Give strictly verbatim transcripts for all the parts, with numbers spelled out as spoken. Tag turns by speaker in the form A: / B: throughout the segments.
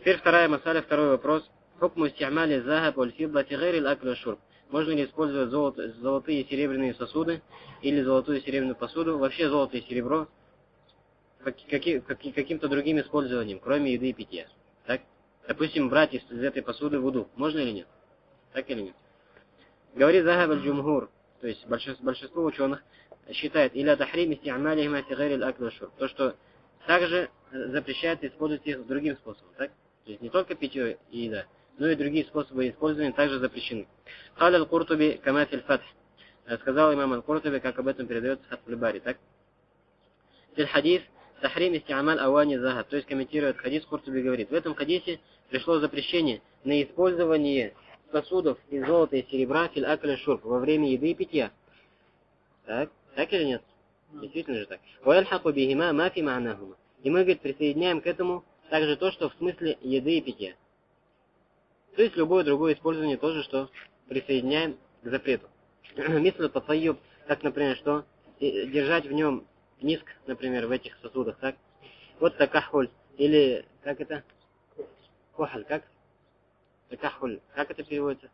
A: Теперь вторая масаля, второй вопрос. Хукму исти'мали захаб валь фиддати гайри аль-акли ва-шурб. Можно ли использовать золото, золотые и серебряные сосуды или золотую и серебряную посуду, вообще золото и серебро, каки, каки, каким-то другим использованием, кроме еды и питья? Так? Допустим, брать из, из этой посуды вуду. Можно или нет? Так или нет? Говорит захаб аль-джумхур, то есть большинство, большинство ученых считает, или тахрим исти'малихима фи гайри аль-акли ва-шурб, то, что также запрещается использовать их другим способом. Так? То есть не только питье и еда, но и другие способы использования также запрещены. Халя аль-Куртуби кама фил фатх. Сказал имам аль-Куртуби, как об этом передается в Фатх-аль-Бари. Так? Фил хадис тахрим исти'маль авани захаб. То есть комментирует хадис, Куртуби говорит, в этом хадисе пришло запрещение на использование сосудов из золота и серебра фил акли шурб во время еды и питья. Так? Так или нет? Действительно же так. Ваяльхаку бихима ма фи ма'нахума. И мы, говорит, присоединяем к этому также то, что в смысле еды и питья. То есть любое другое использование тоже, что присоединяем к запрету. Мислю татайюб, как, например, что держать в нем ниск, например, в этих сосудах, так? Вот такахуль, или, как это? Кохаль, как? Такахуль, как это переводится?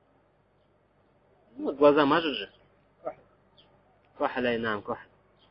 A: Ну, глаза мажут же. Кохаль, айнам, кохаль.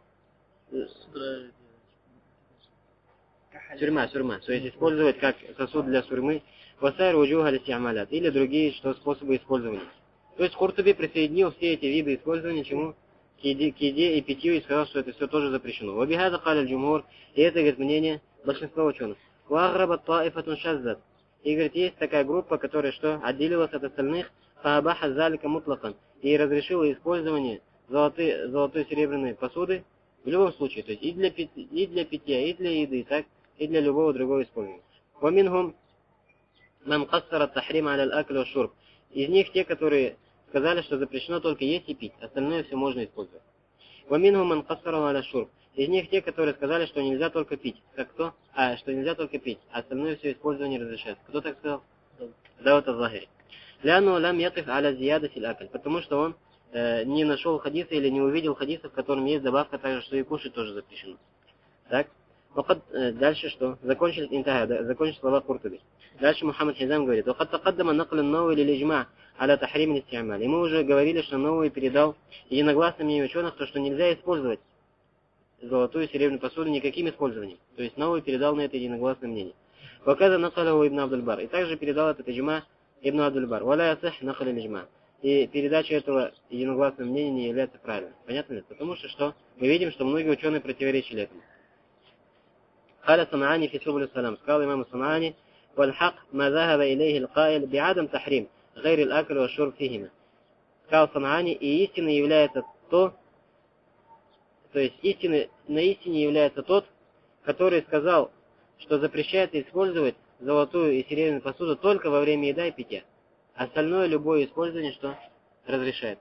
A: Сурьма, сурьма. То есть использовать как сосуд для сурьмы, васайр уджуха листи'малят, или другие что, способы использования. То есть Куртуби присоединил все эти виды использования чему? К еде, к еде и питью, и сказал, что это все тоже запрещено. Вабихаза халя джумхур, и это, говорит, мнение большинства ученых. Ваграба таифатун шаззат. И, говорит, есть такая группа, которая что? Отделилась от остальных, фаабаха залика мутлакан, и разрешила использование золотой, золотой серебряной посуды в любом случае, то есть и для, и для питья, и для еды, так, и для любого другого использования. Ваминхум нам кассара тахрим аля аль-акли ва-шурб. Из них те, которые сказали, что запрещено только есть и пить, остальное все можно использовать. Ваминхум ман кассара аля шурб. Из них те, которые сказали, что нельзя только пить. Как кто? А, что нельзя только пить, а остальное все использование разрешается. Кто так сказал? Дават аль-Захири. Ляну лам ятиф аля зиядати аль-акль. Потому что он э, не нашел хадиса или не увидел хадиса, в котором есть добавка также, что и кушать тоже запрещено. Так? Дальше что? Закончили интага, закончили слова Куртуби. Дальше Мухаммад Хизам говорит: «Вахад тақаддама наклю новый или лиджма аля тахрим листи'маль». И мы уже говорили, что новый передал единогласно мнению ученых, то, что нельзя использовать золотую и серебряную посуду никаким использованием. То есть новый передал на это единогласное мнение. Ваказа накаляху ибн Абдуль-Бар. И также передал этот иджма ибн Абдуль-Бар. Валя ясих накаля лиджма. И передача этого единогласного мнения не является правильной. Понятно ли? Потому что что? Мы видим, что многие ученые противоречили этому. قال صنعاني في سبل السلام. сказал имам Санаани: والحق ما ذهب إليه القائل بعدم تحريم غير الأكل والشرب فيهما. Сказал Санаани, и истиной является то, то есть истиной, на истине является тот, который сказал, что запрещается использовать золотую и серебряную посуду только во время еды и питья. Остальное любое использование, что разрешает.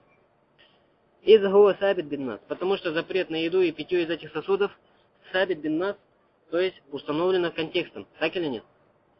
A: Из гуа сабит бин нас, потому что запрет на еду и питье из этих сосудов сабит бин нас, то есть установлено контекстом, так или нет?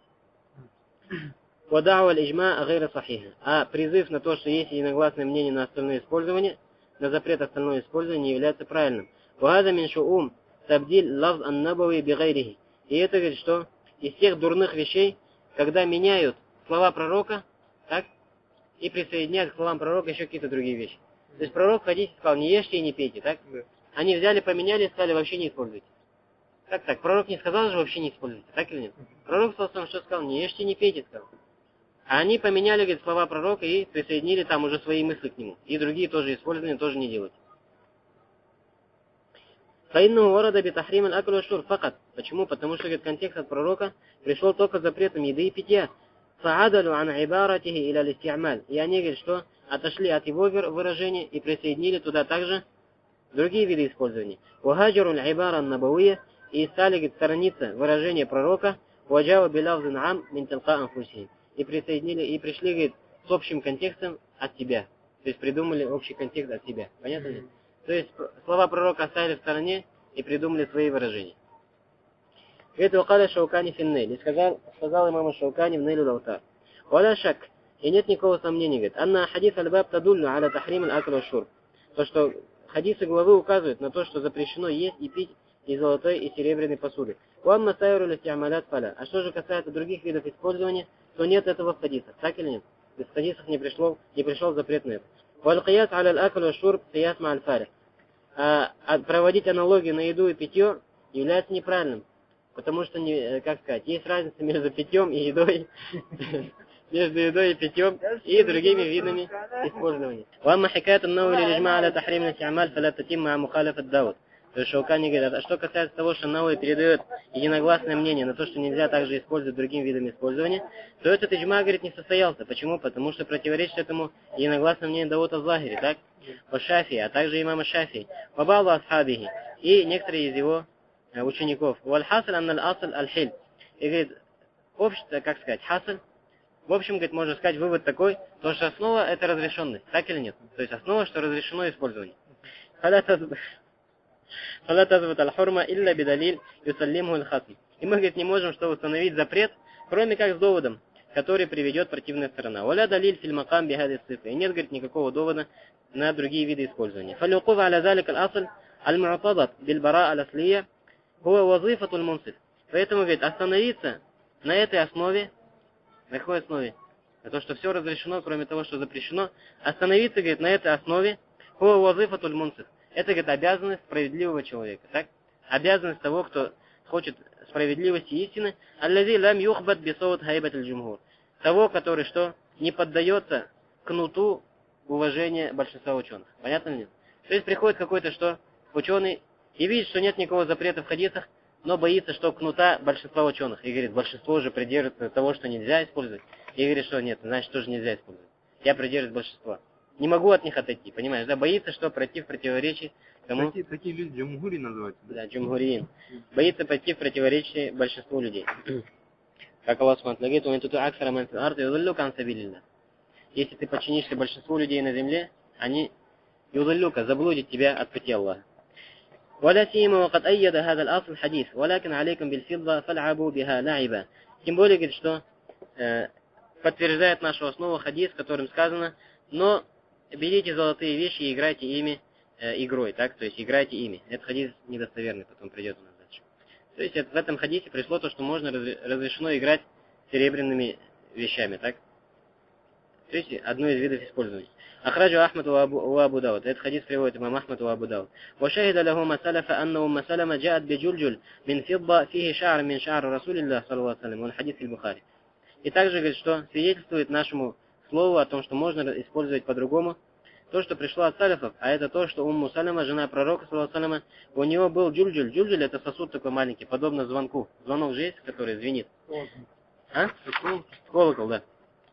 A: Вадауа аль-иджма гайра сахиха. А призыв на то, что есть единогласное мнение на остальное использование, на запрет остальное использование, не является правильным. Вахаза мин шуум табдиль лавз ан-набави би гайрихи. И это говорит, что из тех дурных вещей, когда меняют слова пророка, так, и присоединяют к словам пророка еще какие-то другие вещи. То есть пророк в хадисе сказал: не ешьте и не пейте, так? Они взяли, поменяли и сказали: вообще не используйте. Как так? Пророк не сказал же вообще не используйте, так или нет? Пророк сказал, что сказал: не ешьте, не пейте, сказал. А они поменяли, говорит, слова пророка и присоединили там уже свои мысли к нему. И другие тоже использования тоже не делать. Почему? Потому что, говорит, контекст от пророка пришел только с запретом еды и питья. И они, говорит, что отошли от его выражения и присоединили туда также другие виды использования. И стали, говорит, сторониться выражения пророка, и присоединили, и пришли, говорит, с общим контекстом от себя. То есть придумали общий контекст от себя. Понятно ли? То есть слова пророка оставили в стороне и придумали свои выражения. Это вакаля Шаукани финнель. И сказал, сказал имам Шаукани в Нейлю Лаутар. Валя шак. И нет никакого сомнения, говорит, анна хадис аль-баб тадуллю аля тахрим аль-акл ва-шурб. То, что хадисы главы указывают на то, что запрещено есть и пить из золотой и серебряной посуды. وأما سائر الاستعمالات فلا. А что же касается других видов использования, то нет этого в хадисах. Так или нет? То есть в хадисах не пришел, не пришел запрет на это. والقياس على الأكل والشرب قياس مع الفارق. А проводить аналогию на еду и питье является неправильным. Потому что, не, как сказать, есть разница между питьем и едой, между едой и питьем и другими видами использования. وأما حكاية النووي للإجماع على تحريم الاستعمال فلا تتم مع مخالفة داود. То есть Шаукани говорит, а что касается того, что Науи передает единогласное мнение на то, что нельзя также использовать другим видом использования, то этот иджма, говорит, не состоялся. Почему? Потому что противоречит этому единогласному мнению Даута Захири, так? По Шафии, а также имама Шафии. По Балу Асхабихи и некоторые из его учеников. Валь-хасаль анналь асаль аль-хиль. И говорит, общество, как сказать, хасаль, в общем, говорит, можно сказать, вывод такой, то, что основа это разрешенность, так или нет? То есть основа, что разрешено использование. فلا تثبت الحرمة إلا بدليل يسلمه الخصم. И мы, говорит, не можем что установить запрет, кроме как с доводом, который приведет противная сторона. ولا دليل في المقام بهذه الصفة. И нет, говорит, никакого довода на другие виды использования. فالوقوف على ذلك الأصل المعتضد بالبراءة الأصلية هو وظيفة المنصف. Поэтому, говорит, остановиться на этой основе, на какой основе? На то, что все разрешено, кроме того, что запрещено. Остановиться, говорит, на этой основе هو وظيفة المنصف. Это, говорит, обязанность справедливого человека, так? Обязанность того, кто хочет справедливости и истины, аллази лам юхбат бисоут хайбат аль-джумхур. Того, который что? Не поддается кнуту уважения большинства ученых. Понятно ли нет? То есть приходит какой-то что? Ученый и видит, что нет никакого запрета в хадисах, но боится, что кнута большинства ученых. И говорит, большинство уже придерживается того, что нельзя использовать. И говорит, что нет, значит, тоже нельзя использовать. Я придерживаюсь большинства. Не могу от них отойти, понимаешь, да? Боится, что пройти в противоречие кому?
B: Такие, такие люди джумхури называются.
A: Да, джумхуриин. Боится пойти в противоречие большинству людей. Как Аллах говорит, если ты подчинишься большинству людей на земле, они юдаллюка, заблудят тебя от пути Аллаха. ولا سيما وقد أيد هذا الأصل الحديث ولكن عليكم بالفضة فالعبوا بها لعبا. Тем более, говорит, что э, подтверждает нашу основу хадис, в котором сказано, но берите золотые вещи и играйте ими э, игрой, так? То есть играйте ими. Этот хадис недостоверный, потом придет у нас дальше. То есть это, в этом хадисе пришло то, что можно разрешено играть серебряными вещами, так? То есть одно из видов использования. Ахраджу Ахмад ва Абу Дауд. Этот хадис приводит имам Ахмад ва Абу Дауд. Вашахида лаху масаляфа анна умма салама джаат биджульджуль мин фидда фихи ша'р мин ша'р Расулиллах саллаллаху алейхи ва саллям. Он хадис аль-Бухари. И также говорит, что свидетельствует нашему слову о том, что можно использовать по-другому то, что пришло от салифов, а это то, что Умму Салама, жена пророка, саллаллаху алейхи ва саллям, у него был джульджуль. Джульджуль это сосуд такой маленький, подобно звонку. Звонок же есть, который звенит. А? Колокол, да.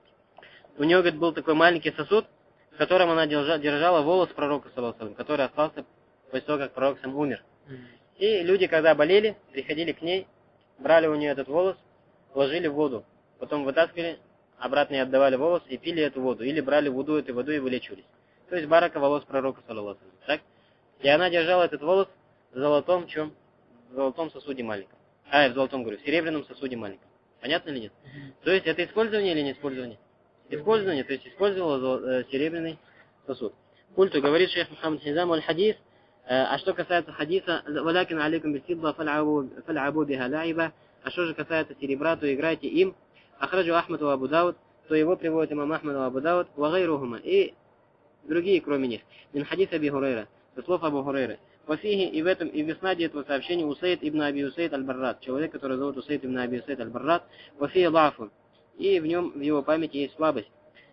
A: У него, говорит, был такой маленький сосуд, в котором она держала, держала волос пророка, саллаллаху алейхи ва саллям, который остался после того, как пророк сам умер. И люди, когда болели, приходили к ней, брали у нее этот волос, ложили в воду, потом вытаскивали, обратно и отдавали волос и пили эту воду. Или брали воду этой водой и вылечивались. То есть барака волос пророка, саллаллаху алейхи ва саллям. Так? И она держала этот волос в золотом чем? В золотом сосуде маленьком. А, в золотом, говорю, в серебряном сосуде маленьком. Понятно или нет? То есть это использование или не использование? Использование, то есть использовала э, серебряный сосуд. Культу говорит шейх Мухаммад Хизам аль-хадис, э, а что касается хадиса, валякин алейкум бисидда фаль'абу биха ла'iба, а что же касается серебра, то играйте им, ахраджу Ахмад ва Абу Дауд, то его приводит имам Ахмад ва Абу Дауд, ва гайрухума, и другие, кроме них, мин хадис Аби Хурайра, со слов Абу Хурайры. Вафихи, и в этом, и в иснаде этого сообщения Усейд ибн Аби Усейд аль-Баррат, человек, который зовут Усейд ибн Аби Усейд аль-Баррат, вафихи да'фун, и в нем, в его памяти есть слабость.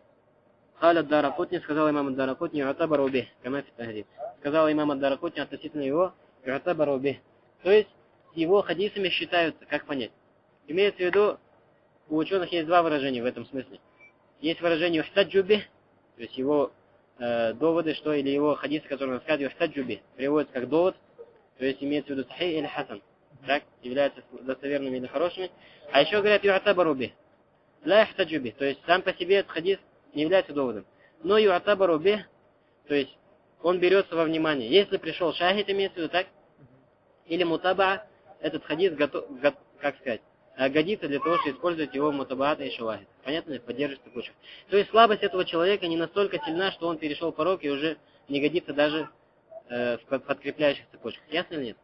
A: Халя ад-Даракутни, сказал имам ад-Даракутни, ю'табару бих, кама фи тахдид. Сказал имам ад-Даракутни относительно его, ю'табару бих. То есть, его хадисами считаются, как понять? Имеется в виду, у ученых есть два выражения в этом смысле. Есть выражение юхтаджу бих, то есть его э, доводы, что, или его хадисы, которые рассказывают юхтаджу бих, приводятся как довод, то есть имеется в виду сахи или хасан, так, являются достоверными или хорошими. А еще говорят ю'табару бих. Ла яхтаджу бих, то есть сам по себе этот хадис не является доводом. Но ю'табару бих, то есть он берется во внимание. Если пришел шахид, имеется в виду, так? Или мутаба, этот хадис готов, го, как сказать, годится для того, чтобы использовать его мутабаата и шавахид. Понятно? Поддерживать цепочку. То есть слабость этого человека не настолько сильна, что он перешел порог и уже не годится даже э, в подкрепляющих цепочках. Ясно или нет?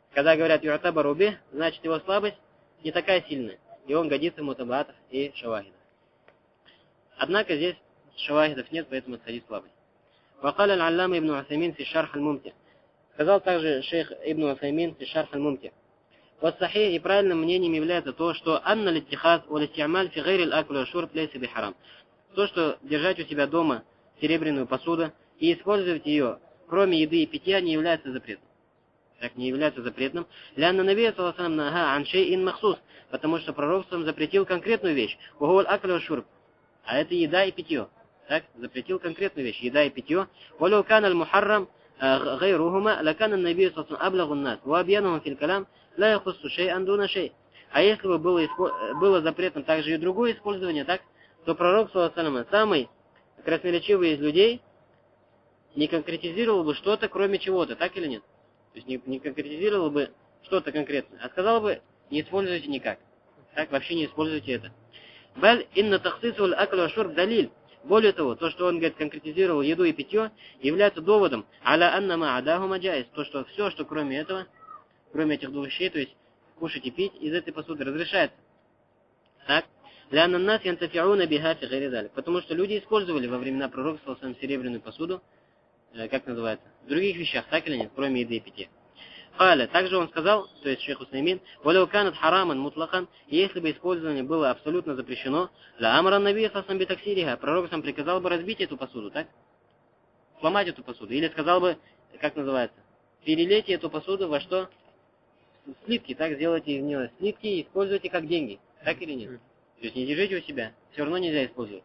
A: Когда говорят ю'табару бих, значит его слабость не такая сильная, и он годится в мутабаатах и шавахидах. Однако здесь шавахидов нет, поэтому это хадис слабый. وقال العلامة ابن عثيمين في الشرح الممتع. Сказал также шейх Ибн Усаймин في الشرح الممتع. والصحيح и правильным мнением является то, что анна литтихаз валистиамаль фи гайри аль-акл ва шурб лейса бихарам. То, что держать у себя дома серебряную посуду и использовать ее, кроме еды и питья, не является запретным. Так не является запретным. Лянна Набия саллаллаху алейхи ва саллям нага ан шейин махсус, потому что пророк запретил конкретную вещь. Вагуаль акл ва шурб. А это еда и питье. Так, запретил конкретную вещь, еда и питье. Валю кан аль-мухаррам гайрухума, лакан ан-наби саллаллаху алейхи ва саллям аблагу ан-нас, ва абьянухум фил калам, ла яхуссу шей'ан дуна шей. А если бы было, было запретом также и другое использование, так, то пророк саллаллаху алейхи ва саллям, самый красноречивый из людей, не конкретизировал бы что-то, кроме чего-то, так или нет? То есть не, не конкретизировал бы что-то конкретное, а сказал бы, не используйте никак. Так, вообще не используйте это. Баль инна тахсису аль-акл ва шурб далиль. Более того, то, что он, говорит, конкретизировал еду и питье, является доводом аля анна ма'адаху маджайз, то, что все, что кроме этого, кроме этих двух вещей, то есть кушать и пить, из этой посуды разрешается. Так? Лянна нас янтафиуна биха фи гайри залик. Потому что люди использовали во времена пророка саллаллаху алейхи ва саллям серебряную посуду, э, как называется, в других вещах, так или нет, кроме еды и питья. Халя. Также он сказал, то есть шейх Усаймин, «Валяу канат хараман мутлахан», если бы использование было абсолютно запрещено, «Ла амран наби сасам битаксириха», пророк сам приказал бы разбить эту посуду, так? Сломать эту посуду. Или сказал бы, как называется, перелейте эту посуду во что? Слитки, так? Сделайте из нее слитки и используйте как деньги, так или нет? То есть не держите у себя, все равно нельзя использовать.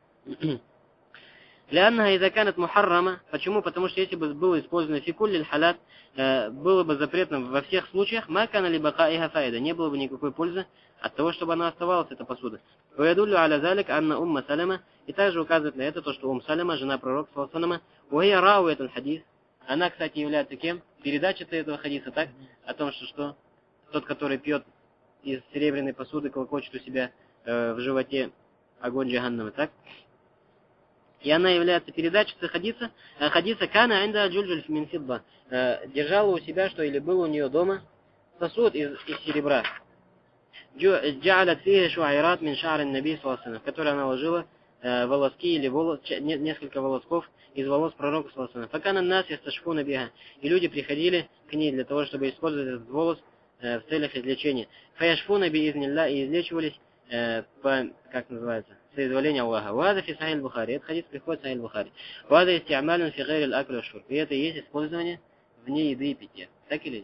A: Лянна изаканат мухаррама. Почему? Потому что если бы было использовано фикуль халат, было бы запретным во всех случаях, макана либо каиха файда, не было бы никакой пользы от того, чтобы она оставалась, эта посуда. Уядулю аля залик анна умма салама, и также указывает на это то, что Ум Салама, жена пророка саллаллаху алейхи ва саллям, уая рау этот хадис, она, кстати, является кем? Передачей этого хадиса, так? О том, что, что тот, который пьет из серебряной посуды, колокочет у себя э, в животе огонь джаханнама, так? И она является передачей хадиса, хадиса кана инда джульджуль мин фидда, держала у себя, что или был у нее дома сосуд из, из серебра. Джа'алат фиха шуайрат мин ша'р ан-наби саллаллаху алейхи ва саллям, в который она ложила э, волоски или волос, несколько волосков из волос пророка саллаллаху алейхи ва саллям. Факана нас ясташфуна биха, и люди приходили к ней для того, чтобы использовать этот волос э, в целях излечения. Фаяшфуна би изнилля, и излечивались э, по, как называется, соизволение Аллаха. Вада фи сахиль Бухари. Это хадис приходит в сахиль Бухари. Вада истиамален фи гайри аль-акл ва шурб. И это и есть использование вне еды и питья. Так или нет?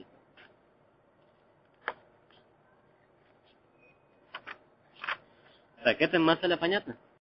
A: Так, это масаля понятно?